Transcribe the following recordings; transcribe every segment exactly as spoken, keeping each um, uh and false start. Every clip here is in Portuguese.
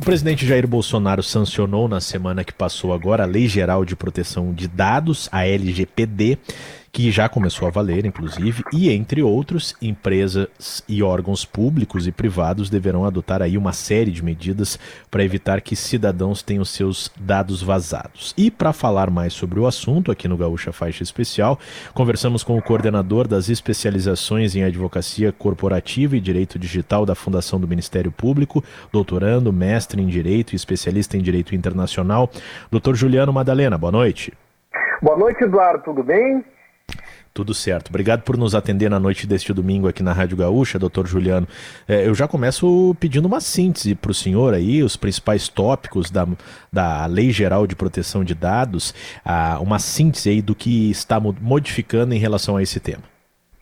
presidente Jair Bolsonaro sancionou na semana que passou agora a Lei Geral de Proteção de Dados, a L G P D, que já começou a valer, inclusive, e, entre outros, empresas e órgãos públicos e privados deverão adotar aí uma série de medidas para evitar que cidadãos tenham seus dados vazados. E para falar mais sobre o assunto, aqui no Gaúcha Faixa Especial, conversamos com o coordenador das especializações em advocacia corporativa e direito digital da Fundação do Ministério Público, doutorando, mestre em direito e especialista em direito internacional, doutor Juliano Madalena. Boa noite. Boa noite, Eduardo. Tudo bem? Tudo certo. Obrigado por nos atender na noite deste domingo aqui na Rádio Gaúcha, doutor Juliano. É, eu já começo pedindo uma síntese para o senhor aí, os principais tópicos da, da Lei Geral de Proteção de Dados, ah, uma síntese aí do que está modificando em relação a esse tema.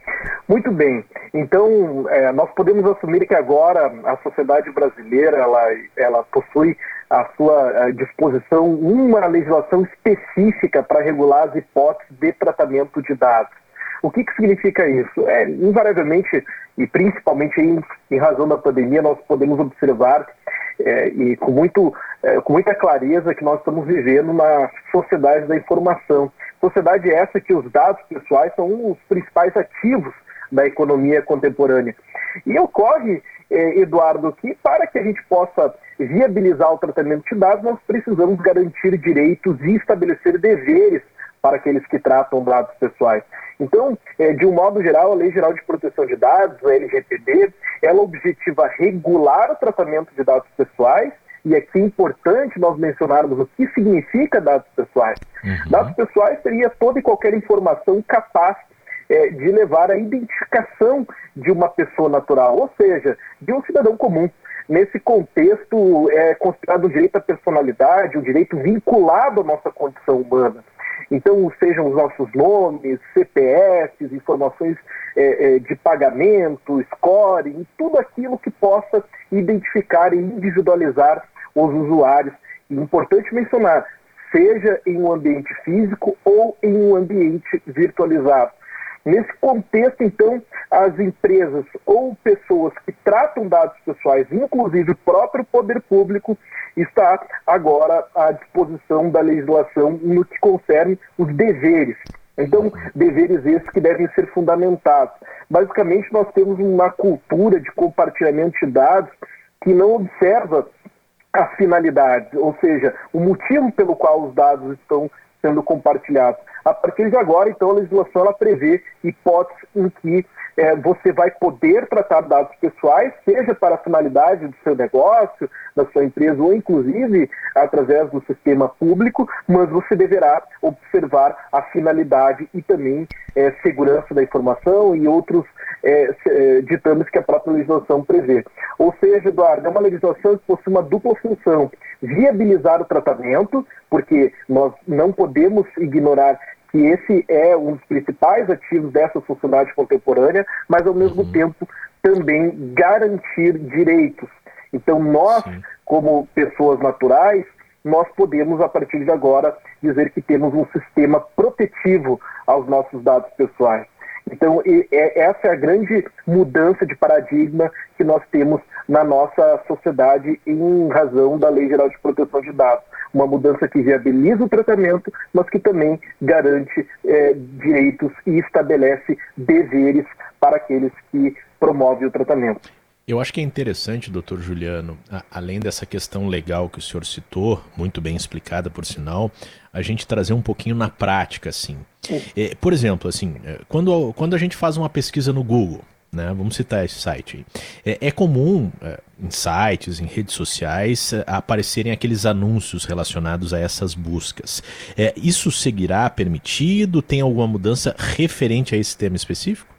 Muito bem. Então, é, nós podemos assumir que agora a sociedade brasileira ela, ela possui à sua disposição uma legislação específica para regular as hipóteses de tratamento de dados. O que, que significa isso? É, invariavelmente, e principalmente em, em razão da pandemia, nós podemos observar é, e com, muito, é, com muita clareza que nós estamos vivendo na sociedade da informação. Sociedade essa que os dados pessoais são os principais ativos da economia contemporânea. E ocorre, eh, Eduardo, que para que a gente possa viabilizar o tratamento de dados, nós precisamos garantir direitos e estabelecer deveres para aqueles que tratam dados pessoais. Então, eh, de um modo geral, a Lei Geral de Proteção de Dados, a L G P D, ela objetiva regular o tratamento de dados pessoais, e aqui é importante nós mencionarmos o que significa dados pessoais. Uhum. Dados pessoais seria toda e qualquer informação capaz É, de levar à identificação de uma pessoa natural, ou seja, de um cidadão comum. Nesse contexto, é considerado um direito à personalidade, um direito vinculado à nossa condição humana. Então, sejam os nossos nomes, C P Fs, informações é, é, de pagamento, scoring, tudo aquilo que possa identificar e individualizar os usuários. E é importante mencionar, seja em um ambiente físico ou em um ambiente virtualizado. Nesse contexto, então, as empresas ou pessoas que tratam dados pessoais, inclusive o próprio poder público, está agora à disposição da legislação no que concerne os deveres. Então, deveres esses que devem ser fundamentados. Basicamente, nós temos uma cultura de compartilhamento de dados que não observa as finalidades, ou seja, o motivo pelo qual os dados estão sendo compartilhados. A partir de agora, então, a legislação ela prevê hipóteses em que é, você vai poder tratar dados pessoais, seja para a finalidade do seu negócio, da sua empresa, ou inclusive através do sistema público, mas você deverá observar a finalidade e também é, segurança da informação e outros é, é, ditames que a própria legislação prevê. Ou seja, Eduardo, é uma legislação que possui uma dupla função: viabilizar o tratamento, porque nós não podemos ignorar que esse é um dos principais ativos dessa sociedade contemporânea, mas ao mesmo uhum. tempo também garantir direitos. Então nós, Sim. como pessoas naturais, nós podemos a partir de agora dizer que temos um sistema protetivo aos nossos dados pessoais. Então e, é, essa é a grande mudança de paradigma que nós temos na nossa sociedade em razão da Lei Geral de Proteção de Dados. Uma mudança que viabiliza o tratamento, mas que também garante é, direitos e estabelece deveres para aqueles que promovem o tratamento. Eu acho que é interessante, doutor Juliano, a, além dessa questão legal que o senhor citou, muito bem explicada por sinal, a gente trazer um pouquinho na prática, assim. É, por exemplo, assim, quando, quando a gente faz uma pesquisa no Google, né, vamos citar esse site aí, é, é comum é, em sites, em redes sociais, é, aparecerem aqueles anúncios relacionados a essas buscas. É, isso seguirá permitido? Tem alguma mudança referente a esse tema específico?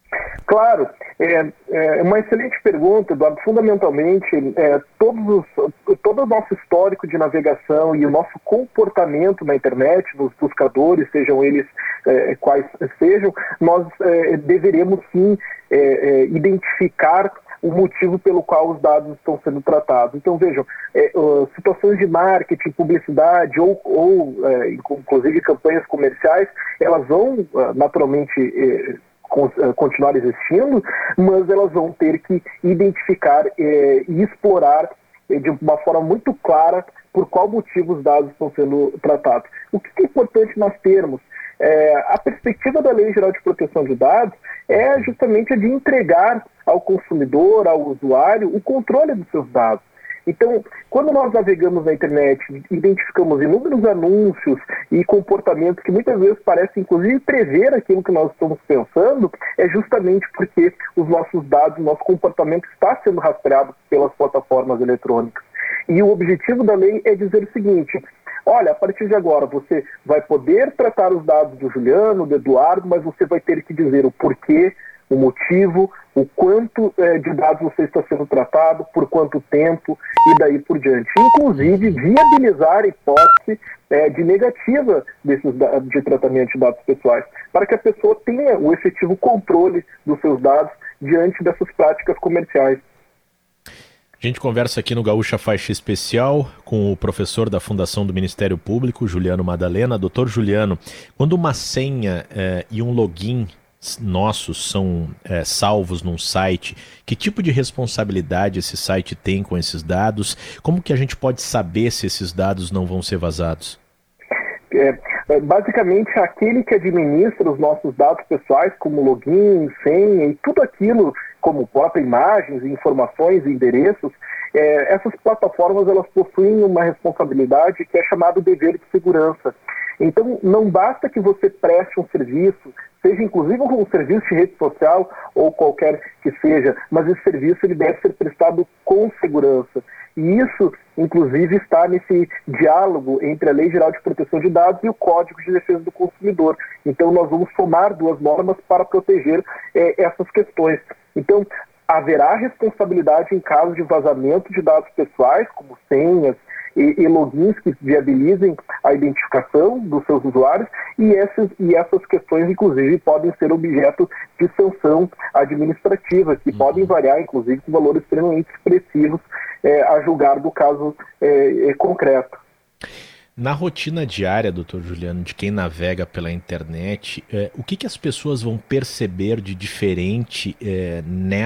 Claro, é, é uma excelente pergunta, Eduardo. Fundamentalmente, é, todos os, todo o nosso histórico de navegação e o nosso comportamento na internet, nos buscadores, sejam eles é, quais sejam, nós é, deveremos sim é, é, identificar o motivo pelo qual os dados estão sendo tratados. Então, vejam, é, uh, situações de marketing, publicidade ou, ou é, inclusive campanhas comerciais, elas vão uh, naturalmente é, continuar existindo, mas elas vão ter que identificar eh, e explorar de uma forma muito clara por qual motivo os dados estão sendo tratados. O que é importante nós termos? É, a perspectiva da Lei Geral de Proteção de Dados é justamente a de entregar ao consumidor, ao usuário, o controle dos seus dados. Então, quando nós navegamos na internet, identificamos inúmeros anúncios e comportamentos que muitas vezes parecem, inclusive, prever aquilo que nós estamos pensando, é justamente porque os nossos dados, nosso comportamento está sendo rastreado pelas plataformas eletrônicas. E o objetivo da lei é dizer o seguinte: olha, a partir de agora você vai poder tratar os dados do Juliano, do Eduardo, mas você vai ter que dizer o porquê, o motivo, o quanto é, de dados você está sendo tratado, por quanto tempo e daí por diante. Inclusive, viabilizar a hipótese é, de negativa desses, de tratamento de dados pessoais, para que a pessoa tenha o efetivo controle dos seus dados diante dessas práticas comerciais. A gente conversa aqui no Gaúcha Faixa Especial com o professor da Fundação do Ministério Público, Juliano Madalena. Doutor Juliano, quando uma senha é, e um login nossos são é, salvos num site, que tipo de responsabilidade esse site tem com esses dados? Como que a gente pode saber se esses dados não vão ser vazados? É, basicamente, aquele que administra os nossos dados pessoais, como login, senha e tudo aquilo, como próprias imagens, informações e endereços, é, essas plataformas elas possuem uma responsabilidade que é chamada dever de segurança. Então, não basta que você preste um serviço, seja inclusive um serviço de rede social ou qualquer que seja, mas esse serviço ele deve ser prestado com segurança. E isso, inclusive, está nesse diálogo entre a Lei Geral de Proteção de Dados e o Código de Defesa do Consumidor. Então, nós vamos somar duas normas para proteger é, essas questões. Então, haverá responsabilidade em caso de vazamento de dados pessoais, como senhas e, e logins que viabilizem a identificação dos seus usuários, e essas, e essas questões, inclusive, podem ser objeto de sanção administrativa, que uhum. podem variar, inclusive, com valores extremamente expressivos, é, a julgar do caso é, é, concreto. Na rotina diária, doutor Juliano, de quem navega pela internet, é, o que, que as pessoas vão perceber de diferente é,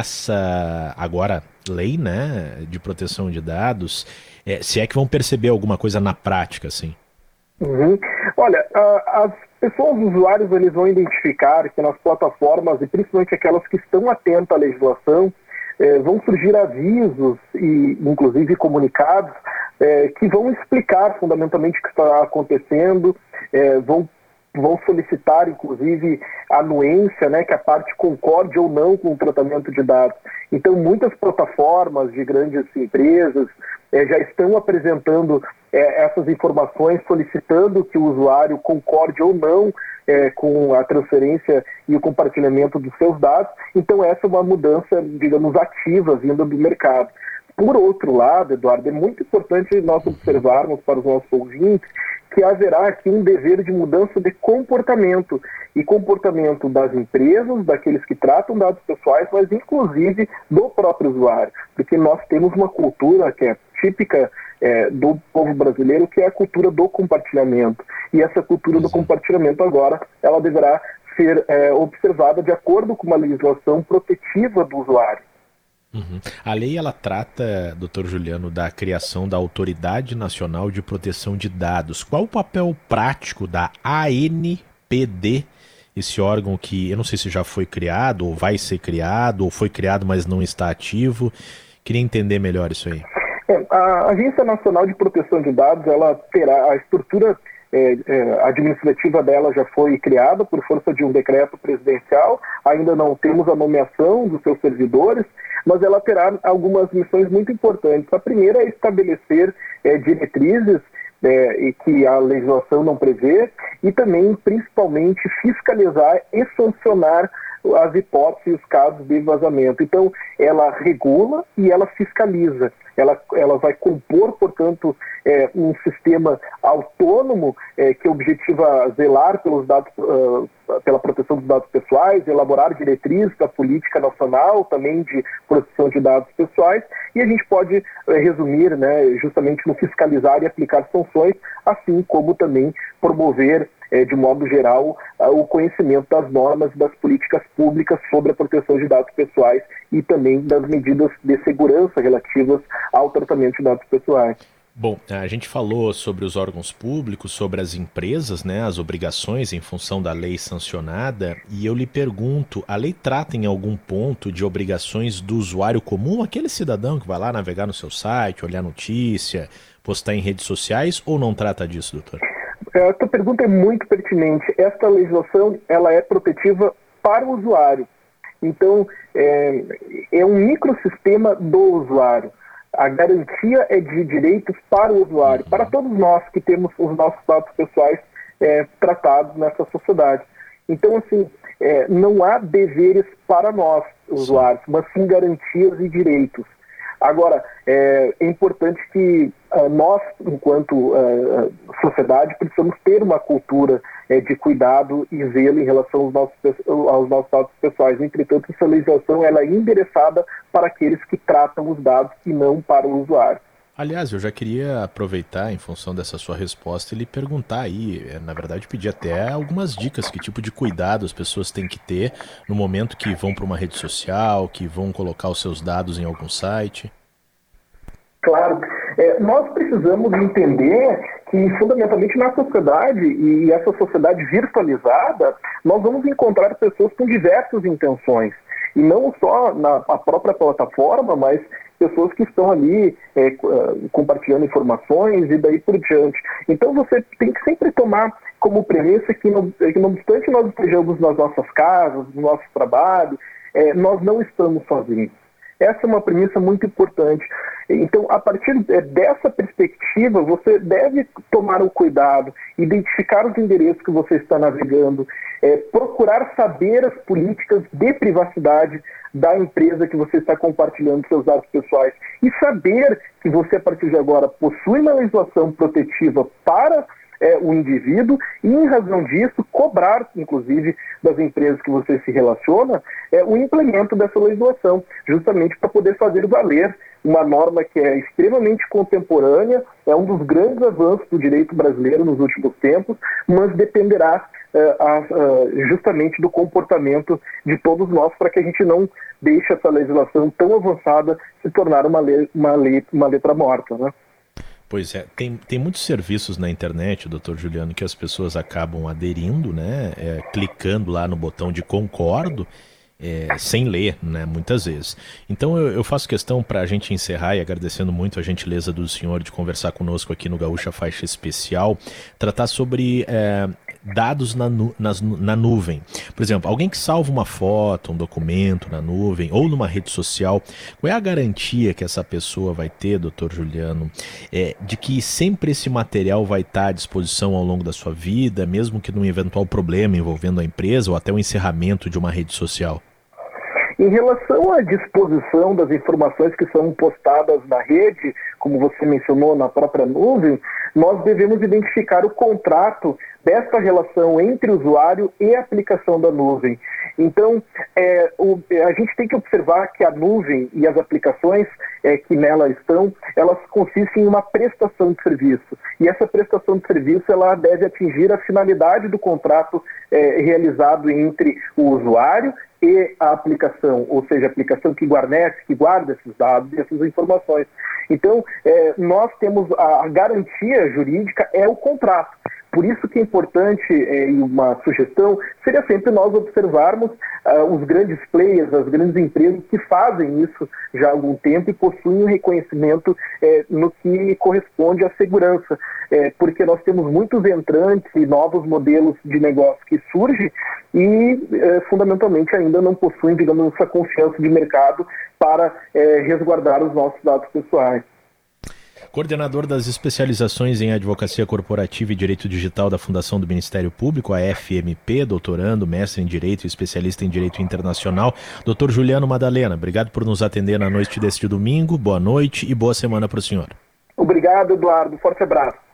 nessa, agora, lei, né, de proteção de dados? É, se é que vão perceber alguma coisa na prática, assim? Uhum. Olha, a, as pessoas, os usuários, eles vão identificar que nas plataformas, e principalmente aquelas que estão atentas à legislação, é, vão surgir avisos e, inclusive, comunicados É, que vão explicar fundamentalmente o que está acontecendo, é, vão, vão solicitar, inclusive, a anuência, né, que a parte concorde ou não com o tratamento de dados. Então, muitas plataformas de grandes empresas é, já estão apresentando é, essas informações, solicitando que o usuário concorde ou não é, com a transferência e o compartilhamento dos seus dados. Então, essa é uma mudança, digamos, ativa vinda do mercado. Por outro lado, Eduardo, é muito importante nós observarmos para os nossos ouvintes que haverá aqui um dever de mudança de comportamento, e comportamento das empresas, daqueles que tratam dados pessoais, mas inclusive do próprio usuário, porque nós temos uma cultura que é típica é, do povo brasileiro, que é a cultura do compartilhamento, e essa cultura do compartilhamento agora, ela deverá ser é, observada de acordo com uma legislação protetiva do usuário. Uhum. A lei ela trata, doutor Juliano, da criação da Autoridade Nacional de Proteção de Dados. Qual o papel prático da A N P D, esse órgão que eu não sei se já foi criado, ou vai ser criado, ou foi criado, mas não está ativo? Queria entender melhor isso aí. É, a Agência Nacional de Proteção de Dados, ela terá a estrutura É, é, administrativa dela já foi criada por força de um decreto presidencial, ainda não temos a nomeação dos seus servidores, mas ela terá algumas missões muito importantes. A primeira é estabelecer é, diretrizes é, e que a legislação não prevê, e também, principalmente, fiscalizar e sancionar as hipóteses e os casos de vazamento. Então, ela regula e ela fiscaliza. Ela, ela vai compor, portanto, é, um sistema autônomo é, que objetiva zelar pelos dados, uh, pela proteção dos dados pessoais, elaborar diretrizes da política nacional também de proteção de dados pessoais, e a gente pode é, resumir, né, justamente no fiscalizar e aplicar sanções, assim como também promover é, de modo geral, o conhecimento das normas e das políticas públicas sobre a proteção de dados pessoais e também das medidas de segurança relativas ao tratamento de dados pessoais. Bom, a gente falou sobre os órgãos públicos, sobre as empresas, né, as obrigações em função da lei sancionada, e eu lhe pergunto, a lei trata em algum ponto de obrigações do usuário comum, aquele cidadão que vai lá navegar no seu site, olhar notícia, postar em redes sociais, ou não trata disso, doutor? A tua pergunta é muito pertinente. Esta legislação, ela é protetiva para o usuário. Então, é, é um microsistema do usuário. A garantia é de direitos para o usuário, para todos nós que temos os nossos dados pessoais é, tratados nessa sociedade. Então, assim, é, não há deveres para nós, usuários, mas sim garantias e direitos. Agora, é, é importante que uh, nós, enquanto uh, sociedade, precisamos ter uma cultura uh, de cuidado e zelo em relação aos nossos, aos nossos dados pessoais. Entretanto, essa legislação ela é endereçada para aqueles que tratam os dados e não para o usuário. Aliás, eu já queria aproveitar, em função dessa sua resposta, e lhe perguntar aí, na verdade, pedir até algumas dicas, que tipo de cuidado as pessoas têm que ter no momento que vão para uma rede social, que vão colocar os seus dados em algum site. Claro, é, nós precisamos entender que, fundamentalmente, na sociedade, e essa sociedade virtualizada, nós vamos encontrar pessoas com diversas intenções, e não só na a própria plataforma, mas pessoas que estão ali é, compartilhando informações e daí por diante. Então você tem que sempre tomar como premissa que, não, que não obstante nós estejamos nas nossas casas, no nosso trabalho, é, nós não estamos sozinhos. Essa é uma premissa muito importante. Então, a partir dessa perspectiva, você deve tomar o cuidado, identificar os endereços que você está navegando, é, procurar saber as políticas de privacidade da empresa que você está compartilhando seus dados pessoais e saber que você, a partir de agora, possui uma legislação protetiva para É, o indivíduo e, em razão disso, cobrar, inclusive, das empresas que você se relaciona, é, o implemento dessa legislação, justamente para poder fazer valer uma norma que é extremamente contemporânea, é um dos grandes avanços do direito brasileiro nos últimos tempos, mas dependerá é, a, a, justamente do comportamento de todos nós para que a gente não deixe essa legislação tão avançada se tornar uma, lei, uma, lei, uma letra morta, né? Pois é, tem, tem muitos serviços na internet, doutor Juliano, que as pessoas acabam aderindo, né, é, clicando lá no botão de concordo, é, sem ler, né, muitas vezes. Então eu, eu faço questão, para a gente encerrar, e agradecendo muito a gentileza do senhor de conversar conosco aqui no Gaúcha Faixa Especial, tratar sobre é, dados na, nu, nas, na nuvem. Por exemplo, alguém que salva uma foto, um documento na nuvem ou numa rede social, qual é a garantia que essa pessoa vai ter, doutor Juliano, é, de que sempre esse material vai estar à disposição ao longo da sua vida, mesmo que num eventual problema envolvendo a empresa ou até o encerramento de uma rede social? Em relação à disposição das informações que são postadas na rede, como você mencionou, na própria nuvem, nós devemos identificar o contrato dessa relação entre o usuário e a aplicação da nuvem. Então, é, o, a gente tem que observar que a nuvem e as aplicações é, que nela estão, elas consistem em uma prestação de serviço. E essa prestação de serviço ela deve atingir a finalidade do contrato é, realizado entre o usuário e a aplicação, ou seja, a aplicação que guarnece, que guarda esses dados e essas informações. Então, é, nós temos a, a garantia jurídica é o contrato. Por isso que é importante, é, e uma sugestão, seria sempre nós observarmos uh, os grandes players, as grandes empresas que fazem isso já há algum tempo e possuem um reconhecimento é, no que corresponde à segurança. É, porque nós temos muitos entrantes e novos modelos de negócio que surgem e, é, fundamentalmente, ainda não possuem, digamos, essa confiança de mercado para é, resguardar os nossos dados pessoais. Coordenador das especializações em Advocacia Corporativa e Direito Digital da Fundação do Ministério Público, a F M P, doutorando, mestre em Direito e especialista em Direito Internacional, doutor Juliano Madalena, obrigado por nos atender na noite deste domingo, boa noite e boa semana para o senhor. Obrigado, Eduardo, forte abraço.